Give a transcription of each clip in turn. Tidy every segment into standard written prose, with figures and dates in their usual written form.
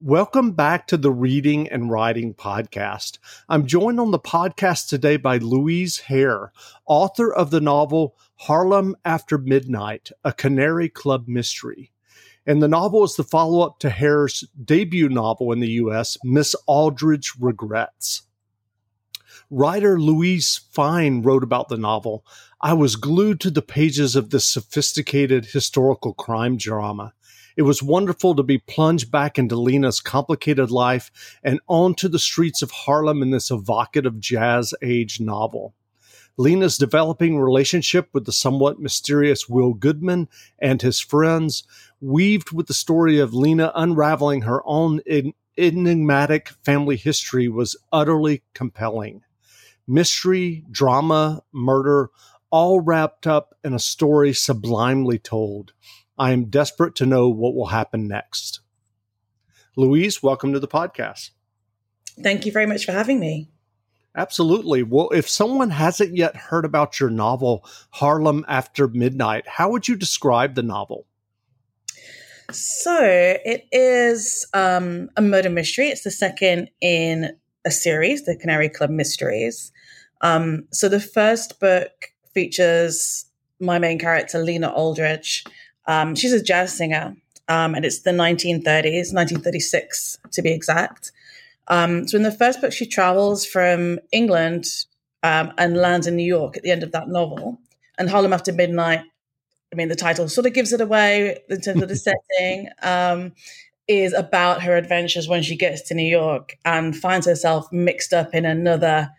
Welcome back to the Reading and Writing Podcast. I'm joined on the podcast today by Louise Hare, author of the novel Harlem After Midnight, a Canary Club mystery. And the novel is the follow-up to Hare's debut novel in the U.S., Miss Aldridge Regrets. Writer Louise Fine wrote about the novel. I was glued to the pages of this sophisticated historical crime drama. It was wonderful to be plunged back into Lena's complicated life and onto the streets of Harlem in this evocative jazz age novel. Lena's developing relationship with the somewhat mysterious Will Goodman and his friends, weaved with the story of Lena unraveling her own enigmatic family history, was utterly compelling. Mystery, drama, murder, all wrapped up in a story sublimely told. I am desperate to know what will happen next. Louise, welcome to the podcast. Thank you very much for having me. Absolutely. Well, if someone hasn't yet heard about your novel, Harlem After Midnight, how would you describe the novel? So it is a murder mystery. It's the second in a series, the Canary Club Mysteries. So the first book features my main character, Lena Aldridge. She's a jazz singer, and it's the 1930s, 1936 to be exact. So in the first book, she travels from England and lands in New York at the end of that novel. And Harlem After Midnight, I mean, the title sort of gives it away in terms of the setting, is about her adventures when she gets to New York and finds herself mixed up in another,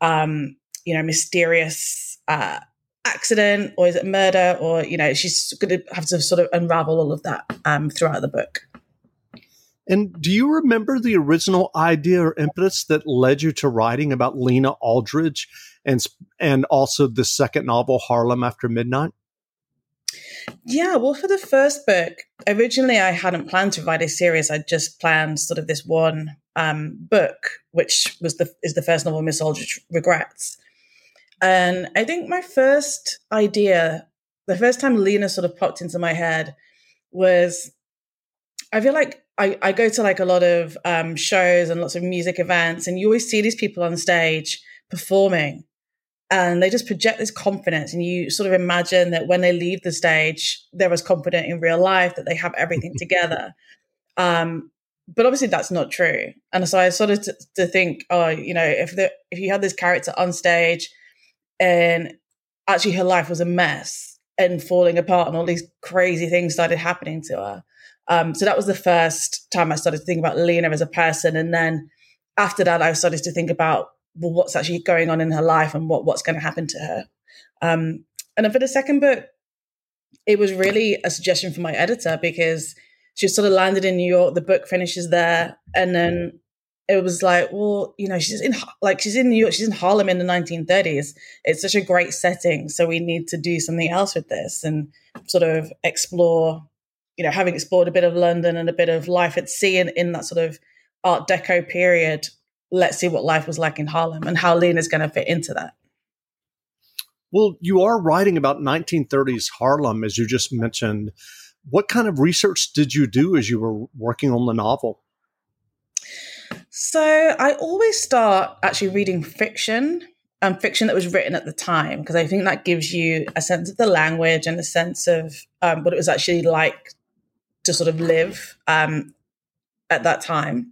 mysterious accident, or is it murder, or she's going to have to sort of unravel all of that throughout the book. And do you remember the original idea or impetus that led you to writing about Lena Aldridge and also the second novel, Harlem After Midnight? Yeah, well, for the first book, originally I hadn't planned to write a series. I just planned sort of this one book, which is the first novel, Miss Aldridge Regrets. And I think my first idea, the first time Lena sort of popped into my head was, I feel like I go to like a lot of shows and lots of music events, and you always see these people on stage performing, and they just project this confidence, and you sort of imagine that when they leave the stage, they're as confident in real life, that they have everything together. But obviously that's not true. And so I started to think, if you had this character on stage and actually her life was a mess and falling apart and all these crazy things started happening to her. So that was the first time I started to think about Lena as a person. And then after that, I started to think about, well, what's actually going on in her life and what's going to happen to her. And then for the second book, it was really a suggestion from my editor because she sort of landed in New York. The book finishes there. And then it was like, well, she's in New York, she's in Harlem in the 1930s. It's such a great setting. So we need to do something else with this and sort of explore, having explored a bit of London and a bit of life at sea in that sort of Art Deco period. Let's see what life was like in Harlem and how Lena's going to fit into that. Well, you are writing about 1930s Harlem, as you just mentioned. What kind of research did you do as you were working on the novel? So I always start actually reading fiction that was written at the time, because I think that gives you a sense of the language and a sense of what it was actually like to sort of live at that time.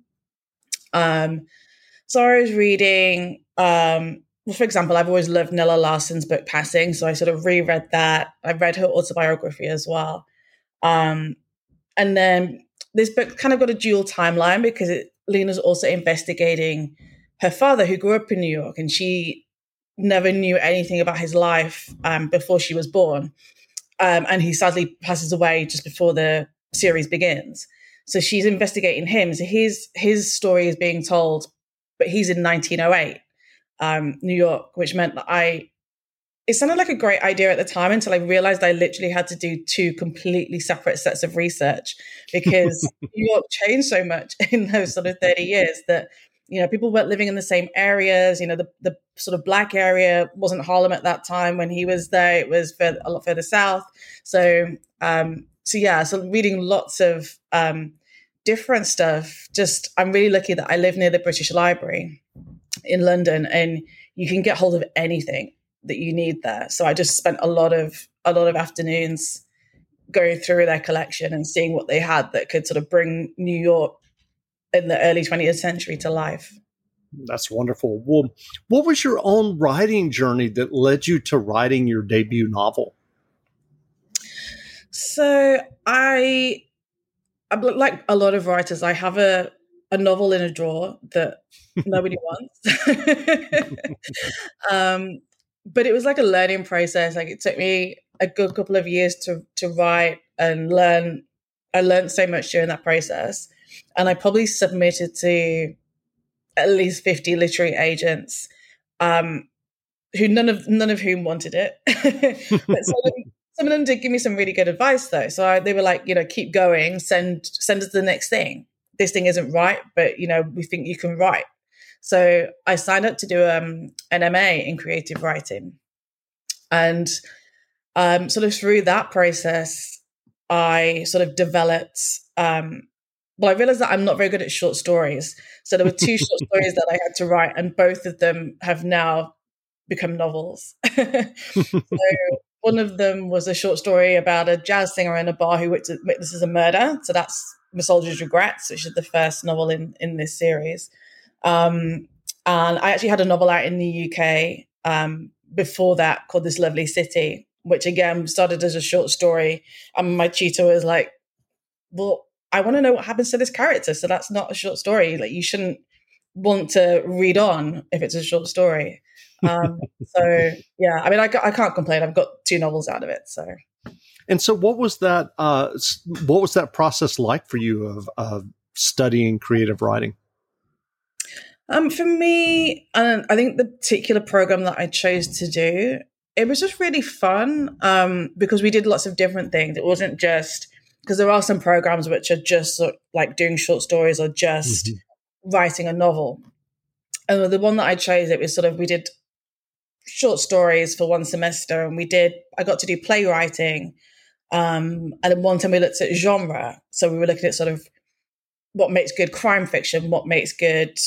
So I was reading, for example, I've always loved Nella Larsen's book Passing, so I sort of reread that. I read her autobiography as well. And then this book kind of got a dual timeline because Lena's also investigating her father, who grew up in New York, and she never knew anything about his life before she was born. And he sadly passes away just before the series begins. So she's investigating him. So his story is being told, but he's in 1908, New York, which meant that it sounded like a great idea at the time until I realized I literally had to do two completely separate sets of research because New York changed so much in those sort of 30 years that, people weren't living in the same areas. The sort of black area wasn't Harlem at that time when he was there. It was a lot further south. So reading lots of different stuff. Just, I'm really lucky that I live near the British Library in London, and you can get hold of anything that you need there. So I just spent a lot of afternoons going through their collection and seeing what they had that could sort of bring New York in the early 20th century to life. That's wonderful. Well, what was your own writing journey that led you to writing your debut novel? So I'm like a lot of writers, I have a novel in a drawer that nobody wants. But it was like a learning process. Like, it took me a good couple of years to write and learn. I learned so much during that process. And I probably submitted to at least 50 literary agents, who none of whom wanted it. But some of them did give me some really good advice, though. So they were like, keep going, send us the next thing. This thing isn't right, but we think you can write. So I signed up to do an MA in creative writing, and sort of through that process, I sort of developed. Well, I realized that I'm not very good at short stories. So there were 2 short stories that I had to write, and both of them have now become novels. So one of them was a short story about a jazz singer in a bar who witnesses a murder. So that's Misoldier's Regrets, which is the first novel in this series. And I actually had a novel out in the UK before that called This Lovely City, which again started as a short story. And my tutor was like, well, I want to know what happens to this character. So that's not a short story. Like, you shouldn't want to read on if it's a short story. So yeah, I mean, I can't complain. I've got 2 novels out of it. So. And so what was that process like for you of studying creative writing? For me, I think the particular program that I chose to do, it was just really fun, because we did lots of different things. It wasn't just, because there are some programs which are just sort of like doing short stories or just writing a novel. And the one that I chose, it was sort of, we did short stories for one semester, and I got to do playwriting. And then one time we looked at genre. So we were looking at sort of what makes good crime fiction, what makes good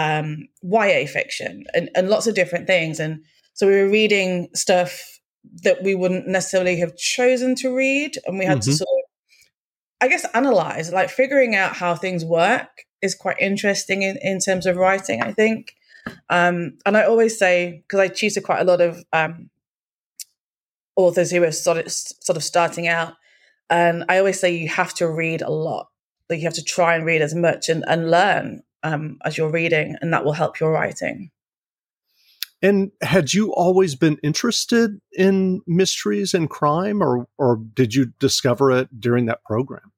YA fiction, and lots of different things. And so we were reading stuff that we wouldn't necessarily have chosen to read. And we had to sort of, I guess, analyze, like figuring out how things work is quite interesting in terms of writing, I think. And I always say, because I tutor quite a lot of authors who are sort of starting out, and I always say you have to read a lot. Like, you have to try and read as much and learn as you're reading, and that will help your writing. And had you always been interested in mysteries and crime, or did you discover it during that program?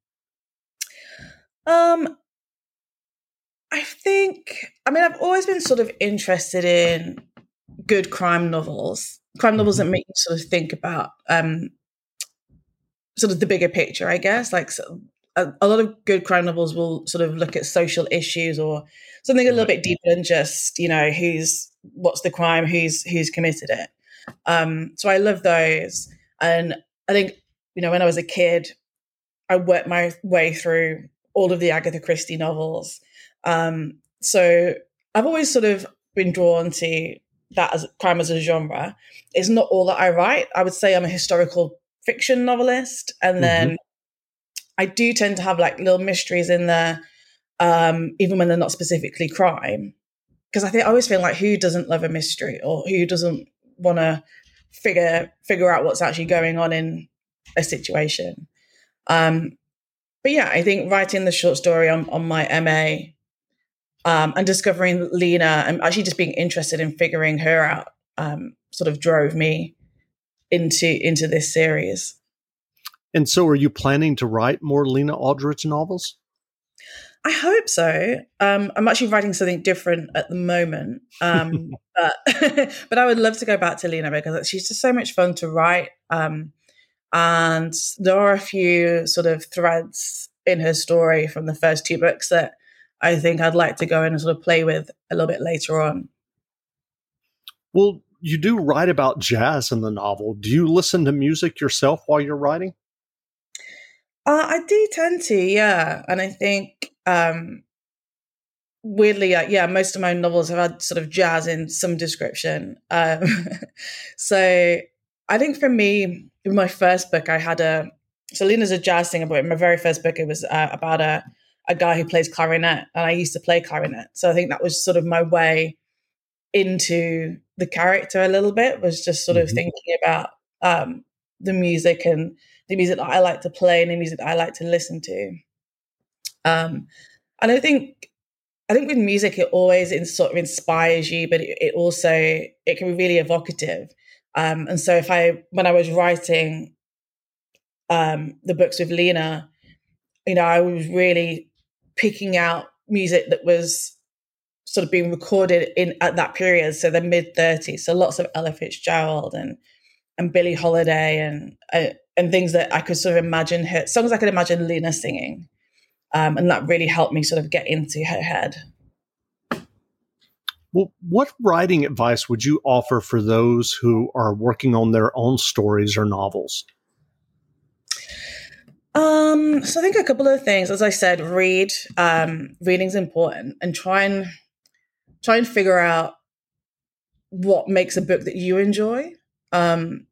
I've always been sort of interested in good crime novels that make you sort of think about sort of the bigger picture, I guess. Like, a lot of good crime novels will sort of look at social issues or something a little bit deeper than just, what's the crime, who's committed it. So I love those. And I think, when I was a kid, I worked my way through all of the Agatha Christie novels. So I've always sort of been drawn to that as crime as a genre. It's not all that I write. I would say I'm a historical fiction novelist. And then I do tend to have like little mysteries in there, even when they're not specifically crime. Because I always feel like, who doesn't love a mystery, or who doesn't want to figure out what's actually going on in a situation. But yeah, I think writing the short story on my MA and discovering Lena, and actually just being interested in figuring her out, sort of drove me into this series. And so are you planning to write more Lena Aldrich novels? I hope so. I'm actually writing something different at the moment. But I would love to go back to Lena, because she's just so much fun to write. And there are a few sort of threads in her story from the first 2 books that I think I'd like to go in and sort of play with a little bit later on. Well, you do write about jazz in the novel. Do you listen to music yourself while you're writing? I do tend to, yeah. And I think weirdly, most of my novels have had sort of jazz in some description. So I think for me, in my first book, so Lena's a jazz singer, but in my very first book, it was about a guy who plays clarinet, and I used to play clarinet. So I think that was sort of my way into the character a little bit, was just sort of thinking about the music and the music that I like to play and the music that I like to listen to. And I think with music, it always sort of inspires you, but it can be really evocative. And so when I was writing the books with Lena, I was really picking out music that was sort of being recorded at that period, so the mid-30s. So lots of Ella Fitzgerald and Billie Holiday and things that I could sort of imagine songs I could imagine Lena singing. And that really helped me sort of get into her head. Well, what writing advice would you offer for those who are working on their own stories or novels? So I think a couple of things. As I said, read. Reading's important, and try and figure out what makes a book that you enjoy, and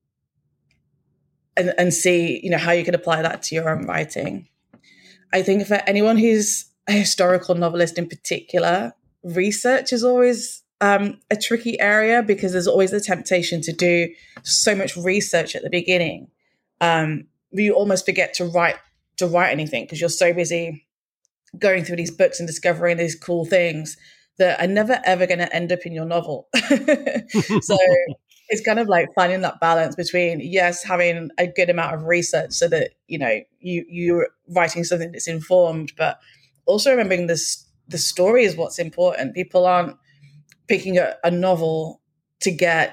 see, how you can apply that to your own writing. I think for anyone who's a historical novelist in particular, research is always a tricky area, because there's always the temptation to do so much research at the beginning. You almost forget to write anything, because you're so busy going through these books and discovering these cool things that are never ever going to end up in your novel. So it's kind of like finding that balance between, yes, having a good amount of research so that, you're writing something that's informed, but also remembering the story is what's important. People aren't picking a novel to get,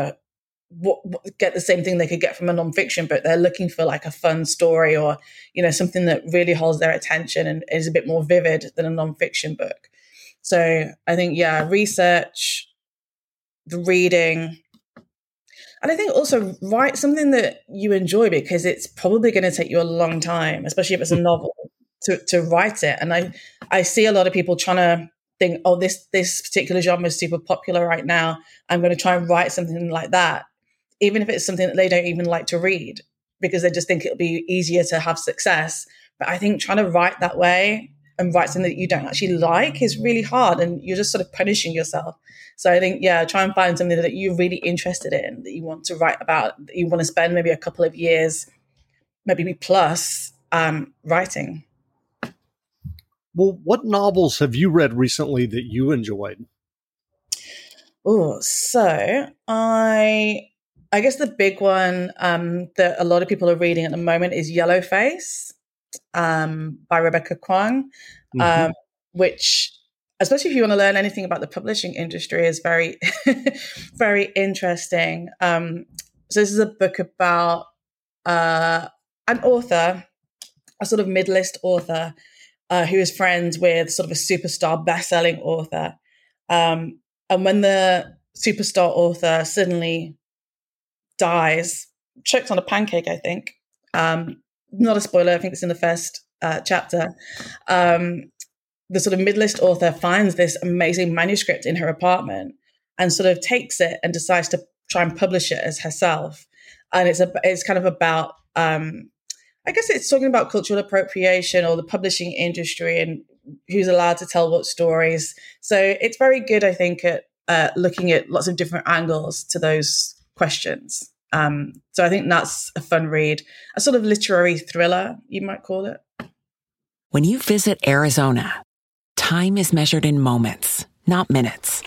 get the same thing they could get from a nonfiction, but they're looking for like a fun story or, something that really holds their attention and is a bit more vivid than a nonfiction book. So I think, research, the reading, and I think also write something that you enjoy, because it's probably going to take you a long time, especially if it's a novel, to write it. And I see a lot of people trying to think, oh, this particular genre is super popular right now, I'm going to try and write something like that, even if it's something that they don't even like to read, because they just think it'll be easier to have success. But I think trying to write that way and write something that you don't actually like is really hard, and you're just sort of punishing yourself. So I think, try and find something that you're really interested in, that you want to write about, that you want to spend maybe a couple of years, maybe plus, writing. Well, what novels have you read recently that you enjoyed? Oh, so I guess the big one that a lot of people are reading at the moment is Yellowface by Rebecca Kuang, which, especially if you want to learn anything about the publishing industry, is very, very interesting. So this is a book about an author, a sort of mid-list author, who is friends with sort of a superstar best-selling author. And when the superstar author suddenly dies, choked on a pancake, I think. Not a spoiler, I think it's in the first chapter. The sort of mid-list author finds this amazing manuscript in her apartment and sort of takes it and decides to try and publish it as herself. And it's kind of about, I guess it's talking about cultural appropriation or the publishing industry and who's allowed to tell what stories. So it's very good, I think, at looking at lots of different angles to those questions. So I think that's a fun read, a sort of literary thriller, you might call it. When you visit Arizona, time is measured in moments, not minutes.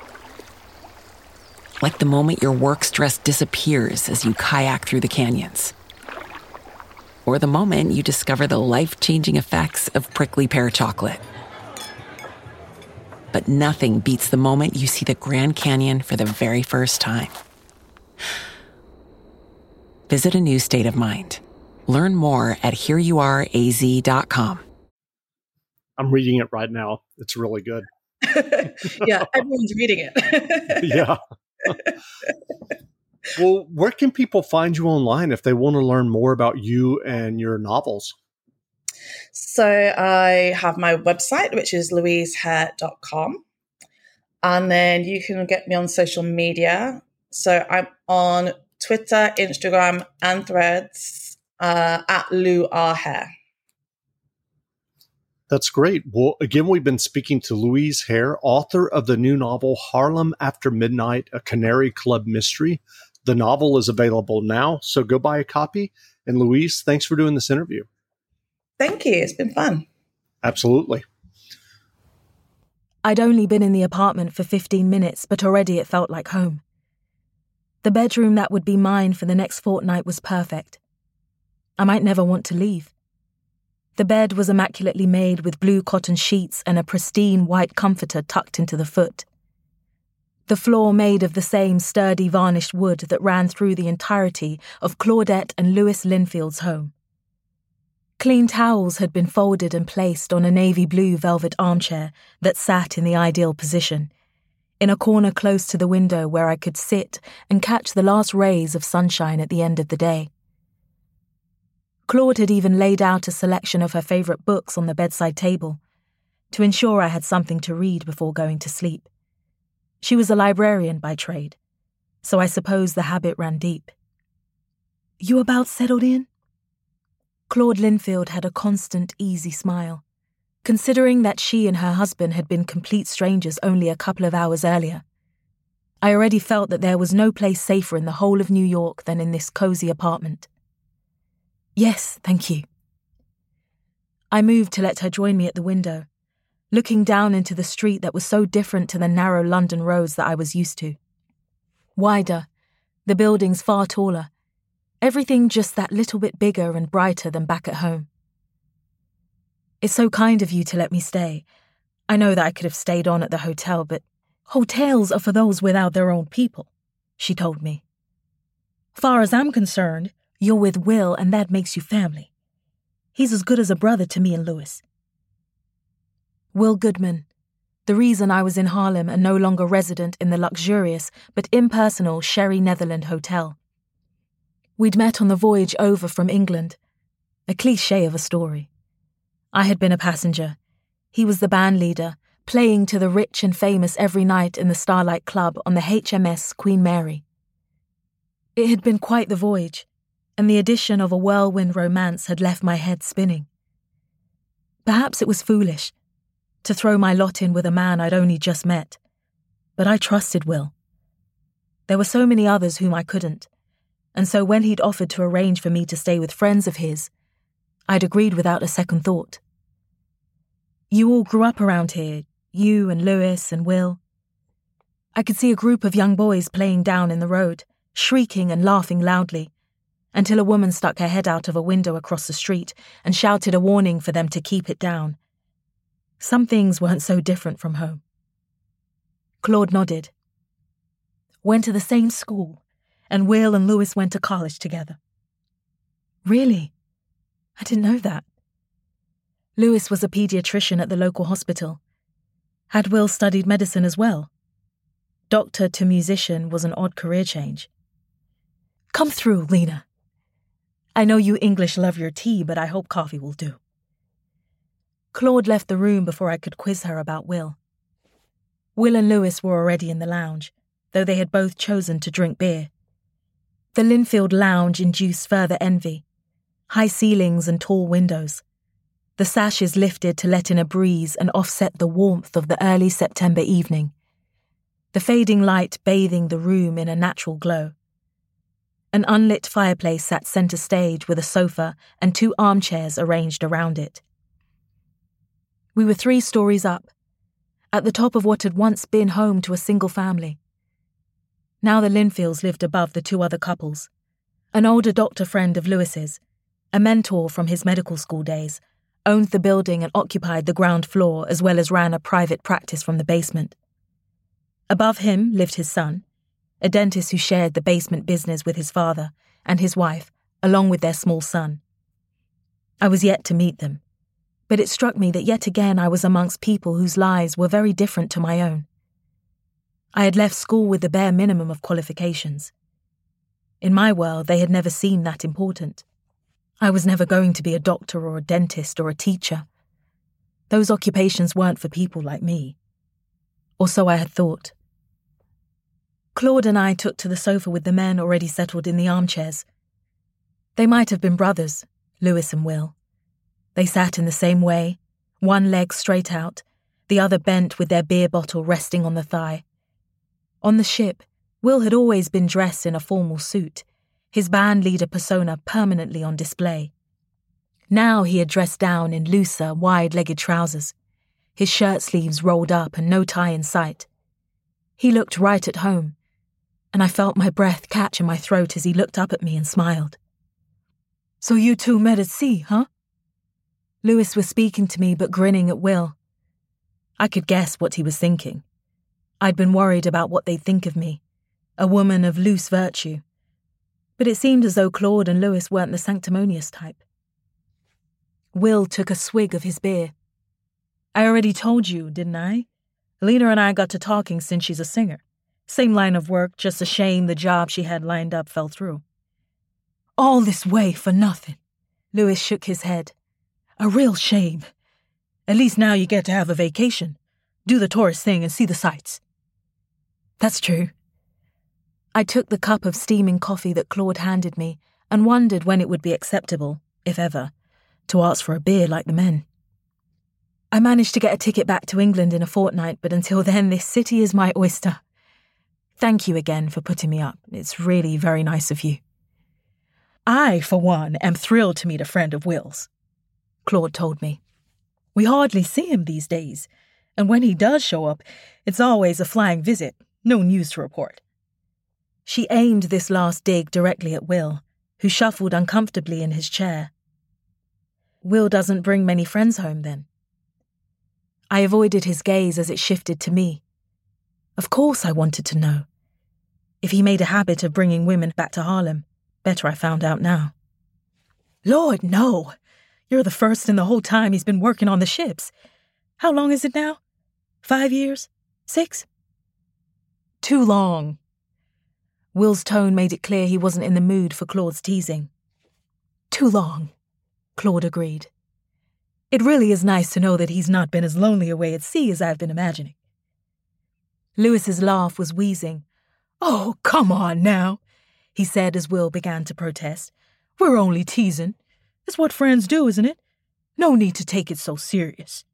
Like the moment your work stress disappears as you kayak through the canyons. Or the moment you discover the life-changing effects of prickly pear chocolate. But nothing beats the moment you see the Grand Canyon for the very first time. Visit a new state of mind. Learn more at hereyouareaz.com. I'm reading it right now. It's really good. Yeah, everyone's reading it. Yeah. Well, where can people find you online if they want to learn more about you and your novels? So I have my website, which is louisehare.com. And then you can get me on social media. So I'm on Twitter, Instagram, and Threads at Lou R. Hare. That's great. Well, again, we've been speaking to Louise Hare, author of the new novel Harlem After Midnight, a Canary Club mystery. The novel is available now, so go buy a copy. And Louise, thanks for doing this interview. Thank you. It's been fun. Absolutely. I'd only been in the apartment for 15 minutes, but already it felt like home. The bedroom that would be mine for the next fortnight was perfect. I might never want to leave. The bed was immaculately made with blue cotton sheets and a pristine white comforter tucked into the foot. The floor made of the same sturdy varnished wood that ran through the entirety of Claudette and Louis Linfield's home. Clean towels had been folded and placed on a navy blue velvet armchair that sat in the ideal position, in a corner close to the window where I could sit and catch the last rays of sunshine at the end of the day. Claude had even laid out a selection of her favourite books on the bedside table, to ensure I had something to read before going to sleep. She was a librarian by trade, so I suppose the habit ran deep. "You about settled in?" Claude Linfield had a constant, easy smile, considering that she and her husband had been complete strangers only a couple of hours earlier. I already felt that there was no place safer in the whole of New York than in this cosy apartment. "Yes, thank you." I moved to let her join me at the window, looking down into the street that was so different to the narrow London roads that I was used to. Wider, the buildings far taller, everything just that little bit bigger and brighter than back at home. "It's so kind of you to let me stay. I know that I could have stayed on at the hotel, but hotels are for those without their own people," she told me. "Far as I'm concerned, you're with Will and that makes you family. He's as good as a brother to me and Louis." Will Goodman, the reason I was in Harlem and no longer resident in the luxurious but impersonal Sherry Netherland Hotel. We'd met on the voyage over from England, a cliché of a story. I had been a passenger. He was the band leader, playing to the rich and famous every night in the Starlight Club on the HMS Queen Mary. It had been quite the voyage, and the addition of a whirlwind romance had left my head spinning. Perhaps it was foolish to throw my lot in with a man I'd only just met, but I trusted Will. There were so many others whom I couldn't, and so when he'd offered to arrange for me to stay with friends of his, I'd agreed without a second thought. "You all grew up around here, you and Louis and Will." I could see a group of young boys playing down in the road, shrieking and laughing loudly, until a woman stuck her head out of a window across the street and shouted a warning for them to keep it down. Some things weren't so different from home. Claude nodded. "Went to the same school, and Will and Louis went to college together." "Really? I didn't know that." Louis was a pediatrician at the local hospital. Had Will studied medicine as well? Doctor to musician was an odd career change. "Come through, Lena. I know you English love your tea, but I hope coffee will do." Claude left the room before I could quiz her about Will. Will and Louis were already in the lounge, though they had both chosen to drink beer. The Linfield lounge induced further envy. High ceilings and tall windows. The sashes lifted to let in a breeze and offset the warmth of the early September evening. The fading light bathing the room in a natural glow. An unlit fireplace sat centre stage with a sofa and 2 armchairs arranged around it. We were 3 stories up, at the top of what had once been home to a single family. Now the Linfields lived above the 2 other couples. An older doctor friend of Louis's, a mentor from his medical school days, owned the building and occupied the ground floor as well as ran a private practice from the basement. Above him lived his son, a dentist who shared the basement business with his father and his wife, along with their small son. I was yet to meet them, but it struck me that yet again I was amongst people whose lives were very different to my own. I had left school with the bare minimum of qualifications. In my world, they had never seemed that important. I was never going to be a doctor or a dentist or a teacher. Those occupations weren't for people like me. Or so I had thought. Claude and I took to the sofa with the men already settled in the armchairs. They might have been brothers, Lewis and Will. They sat in the same way, one leg straight out, the other bent with their beer bottle resting on the thigh. On the ship, Will had always been dressed in a formal suit, his band leader persona permanently on display. Now he had dressed down in looser, wide-legged trousers, his shirt sleeves rolled up and no tie in sight. He looked right at home, and I felt my breath catch in my throat as he looked up at me and smiled. "So you two met at sea, huh?" Lewis was speaking to me but grinning at Will. I could guess what he was thinking. I'd been worried about what they'd think of me, a woman of loose virtue. But it seemed as though Claude and Lewis weren't the sanctimonious type. Will took a swig of his beer. "I already told you, didn't I? Lena and I got to talking since she's a singer. Same line of work, just a shame the job she had lined up fell through." "All this way for nothing." Lewis shook his head. "A real shame. At least now you get to have a vacation, do the tourist thing and see the sights." "That's true." I took the cup of steaming coffee that Claude handed me and wondered when it would be acceptable, if ever, to ask for a beer like the men. "I managed to get a ticket back to England in a fortnight, but until then this city is my oyster. Thank you again for putting me up. It's really very nice of you." "I, for one, am thrilled to meet a friend of Will's," Claude told me. "We hardly see him these days, and when he does show up, it's always a flying visit, no news to report." She aimed this last dig directly at Will, who shuffled uncomfortably in his chair. "Will doesn't bring many friends home, then?" I avoided his gaze as it shifted to me. Of course I wanted to know. If he made a habit of bringing women back to Harlem, better I found out now. "Lord, no! You're the first in the whole time he's been working on the ships. How long is it now? 5 years? 6? Too long." Will's tone made it clear he wasn't in the mood for Claude's teasing. "Too long," Claude agreed. "It really is nice to know that he's not been as lonely away at sea as I've been imagining." Lewis's laugh was wheezing. "Oh, come on now," he said as Will began to protest. "We're only teasing. It's what friends do, isn't it? No need to take it so serious."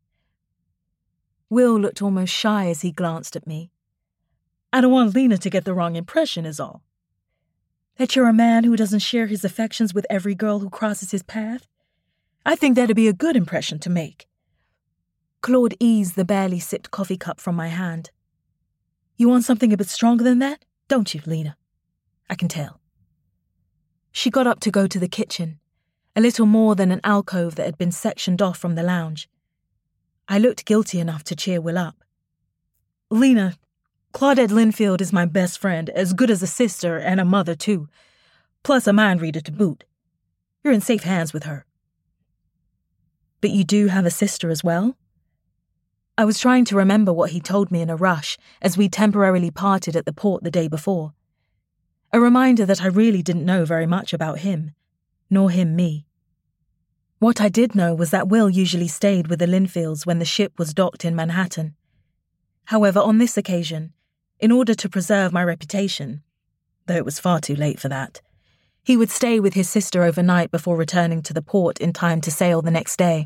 Will looked almost shy as he glanced at me. "I don't want Lena to get the wrong impression is all. That you're a man who doesn't share his affections with every girl who crosses his path? I think that'd be a good impression to make." Claude eased the barely sipped coffee cup from my hand. "You want something a bit stronger than that, don't you, Lena? I can tell." She got up to go to the kitchen, a little more than an alcove that had been sectioned off from the lounge. I looked guilty enough to cheer Will up. "Lena, Claudette Linfield is my best friend, as good as a sister and a mother, too. Plus a mind reader to boot. You're in safe hands with her." "But you do have a sister as well?" I was trying to remember what he told me in a rush as we temporarily parted at the port the day before. A reminder that I really didn't know very much about him, nor him me. What I did know was that Will usually stayed with the Linfields when the ship was docked in Manhattan. However, on this occasion, in order to preserve my reputation, though it was far too late for that, he would stay with his sister overnight before returning to the port in time to sail the next day.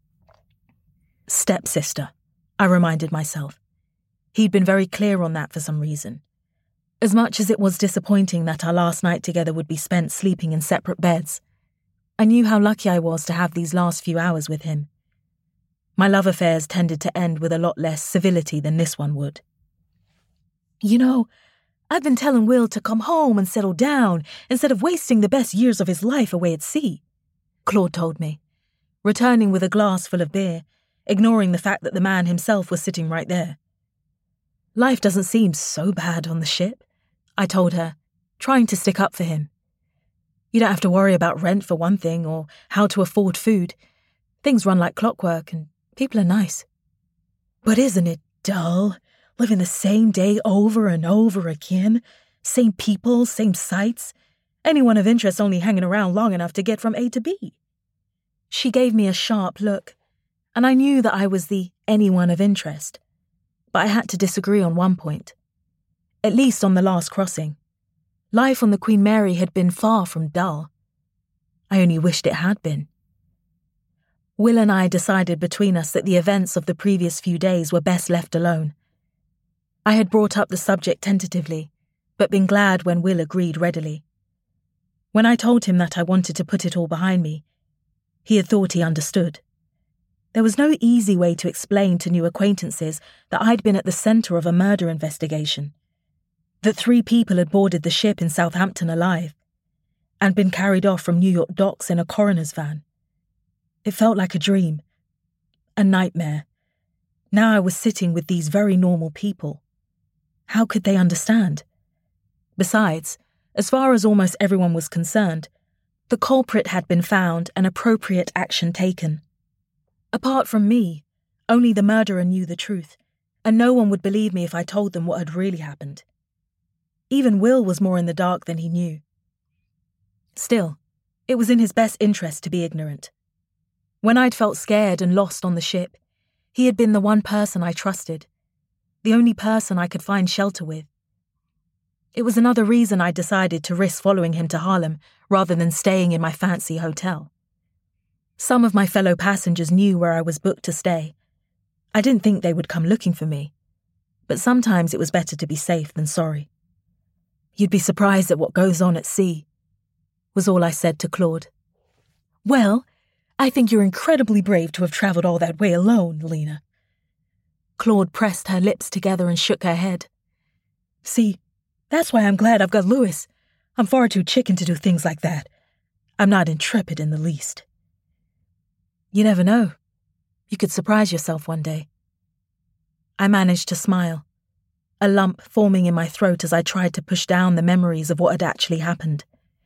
Stepsister, I reminded myself. He'd been very clear on that for some reason. As much as it was disappointing that our last night together would be spent sleeping in separate beds, I knew how lucky I was to have these last few hours with him. My love affairs tended to end with a lot less civility than this one would. "You know, I've been telling Will to come home and settle down instead of wasting the best years of his life away at sea," Claude told me, returning with a glass full of beer, ignoring the fact that the man himself was sitting right there. "Life doesn't seem so bad on the ship," I told her, trying to stick up for him. "You don't have to worry about rent for one thing, or how to afford food. Things run like clockwork and people are nice." "But isn't it dull, living the same day over and over again? Same people, same sights, Anyone of interest only hanging around long enough to get from A to B. She gave me a sharp look, and I knew that I was the anyone of interest. But I had to disagree on one point. At least on the last crossing. Life on the Queen Mary had been far from dull. I only wished it had been. Will and I decided between us that the events of the previous few days were best left alone. I had brought up the subject tentatively, but been glad when Will agreed readily. When I told him that I wanted to put it all behind me, he had thought he understood. There was no easy way to explain to new acquaintances that I'd been at the centre of a murder investigation, that 3 people had boarded the ship in Southampton alive, and been carried off from New York docks in a coroner's van. It felt like a dream, a nightmare. Now I was sitting with these very normal people. How could they understand? Besides, as far as almost everyone was concerned, the culprit had been found and appropriate action taken. Apart from me, only the murderer knew the truth, and no one would believe me if I told them what had really happened. Even Will was more in the dark than he knew. Still, it was in his best interest to be ignorant. When I'd felt scared and lost on the ship, he had been the one person I trusted, the only person I could find shelter with. It was another reason I decided to risk following him to Harlem rather than staying in my fancy hotel. Some of my fellow passengers knew where I was booked to stay. I didn't think they would come looking for me, but sometimes it was better to be safe than sorry. You'd be surprised at what goes on at sea, was all I said to Claude. Well, I think you're incredibly brave to have travelled all that way alone, Lena. Claude pressed her lips together and shook her head. See, that's why I'm glad I've got Louis. I'm far too chicken to do things like that. I'm not intrepid in the least. You never know. You could surprise yourself one day. I managed to smile, a lump forming in my throat as I tried to push down the memories of what had actually happened.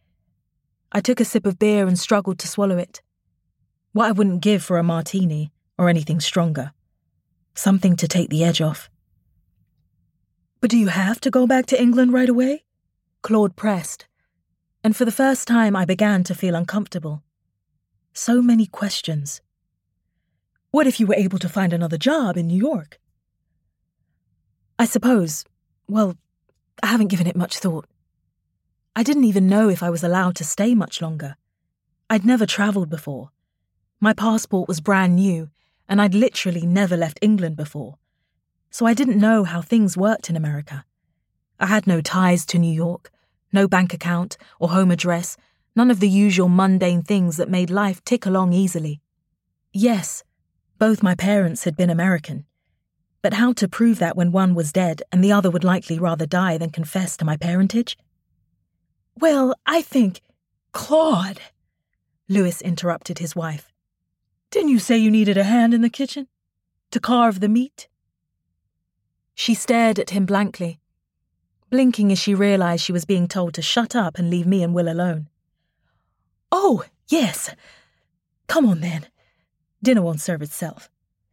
I took a sip of beer and struggled to swallow it. What I wouldn't give for a martini or anything stronger. Something to take the edge off. But do you have to go back to England right away? Claude pressed, and for the first time I began to feel uncomfortable. So many questions. What if you were able to find another job in New York? I suppose, well, I haven't given it much thought. I didn't even know if I was allowed to stay much longer. I'd never travelled before. My passport was brand new, and I'd literally never left England before. So I didn't know how things worked in America. I had no ties to New York, no bank account or home address, none of the usual mundane things that made life tick along easily. Yes, both my parents had been American, but how to prove that when one was dead and the other would likely rather die than confess to my parentage? Well, I think... Claude, Louis interrupted his wife. Didn't you say you needed a hand in the kitchen? To carve the meat? She stared at him blankly, blinking as she realised she was being told to shut up and leave me and Will alone. Oh, yes. Come on then. Dinner won't serve itself.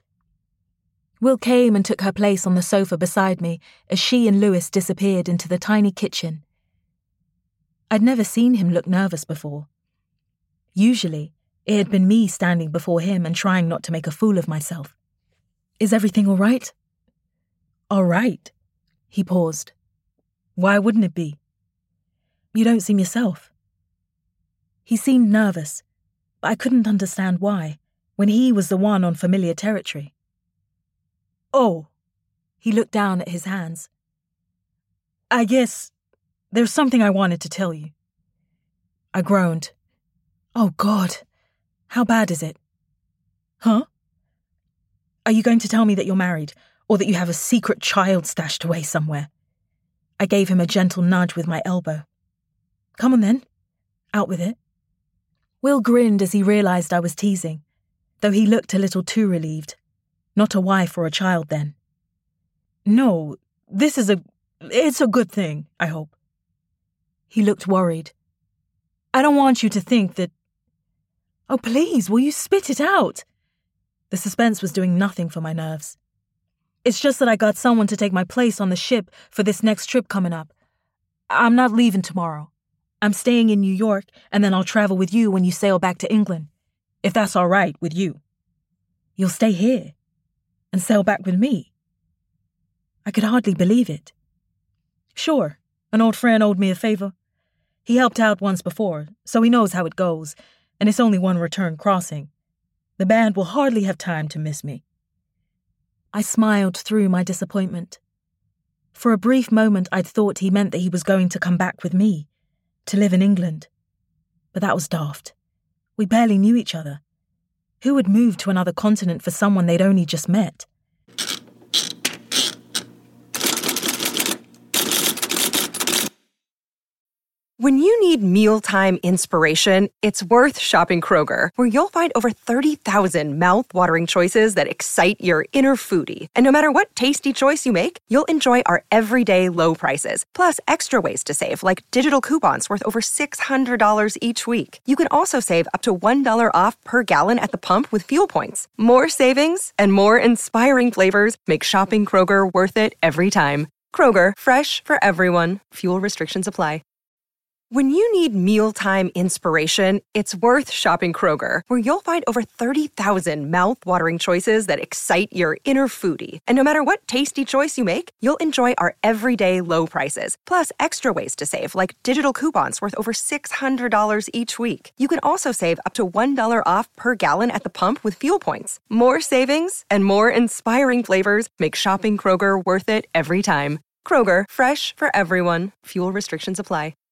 Will came and took her place on the sofa beside me as she and Louis disappeared into the tiny kitchen. I'd never seen him look nervous before. Usually, it had been me standing before him and trying not to make a fool of myself. Is everything all right? All right. He paused. Why wouldn't it be? You don't seem yourself. He seemed nervous, but I couldn't understand why, when he was the one on familiar territory. Oh, he looked down at his hands. I guess there's something I wanted to tell you. I groaned. Oh, God. How bad is it? Huh? Are you going to tell me that you're married, or that you have a secret child stashed away somewhere? I gave him a gentle nudge with my elbow. Come on then. Out with it. Will grinned as he realised I was teasing, though he looked a little too relieved. Not a wife or a child then. No, it's a good thing, I hope. He looked worried. I don't want you to think that... Oh, please, will you spit it out? The suspense was doing nothing for my nerves. It's just that I got someone to take my place on the ship for this next trip coming up. I'm not leaving tomorrow. I'm staying in New York, and then I'll travel with you when you sail back to England, if that's all right with you. You'll stay here and sail back with me. I could hardly believe it. Sure, an old friend owed me a favor. He helped out once before, so he knows how it goes, and it's only one return crossing. The band will hardly have time to miss me. I smiled through my disappointment. For a brief moment, I'd thought he meant that he was going to come back with me, to live in England. But that was daft. We barely knew each other. Who would move to another continent for someone they'd only just met? When you need mealtime inspiration, it's worth shopping Kroger, where you'll find over 30,000 mouth-watering choices that excite your inner foodie. And no matter what tasty choice you make, you'll enjoy our everyday low prices, plus extra ways to save, like digital coupons worth over $600 each week. You can also save up to $1 off per gallon at the pump with fuel points. More savings and more inspiring flavors make shopping Kroger worth it every time. Kroger, fresh for everyone. Fuel restrictions apply. When you need mealtime inspiration, it's worth shopping Kroger, where you'll find over 30,000 mouth-watering choices that excite your inner foodie. And no matter what tasty choice you make, you'll enjoy our everyday low prices, plus extra ways to save, like digital coupons worth over $600 each week. You can also save up to $1 off per gallon at the pump with fuel points. More savings and more inspiring flavors make shopping Kroger worth it every time. Kroger, fresh for everyone. Fuel restrictions apply.